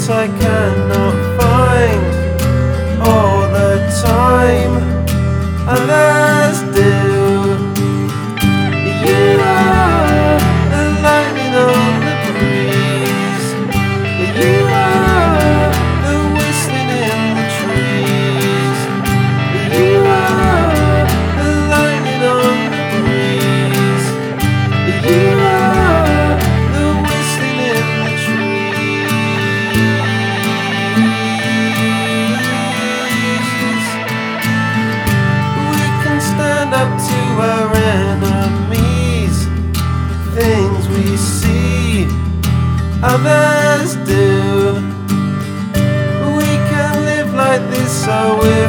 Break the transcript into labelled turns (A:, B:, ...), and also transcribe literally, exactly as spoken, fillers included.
A: peace I cannot find all the time, others do. You are the lightning on the breeze. You are the whistling in the trees. You are the lightning on the breeze. You are the whistling in the trees. We can stand up to our enemies. Things we see, others do. We can live like this, so we're